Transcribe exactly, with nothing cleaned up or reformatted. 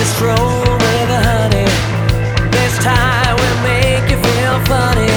stroll with the honey. This time will make you feel funny.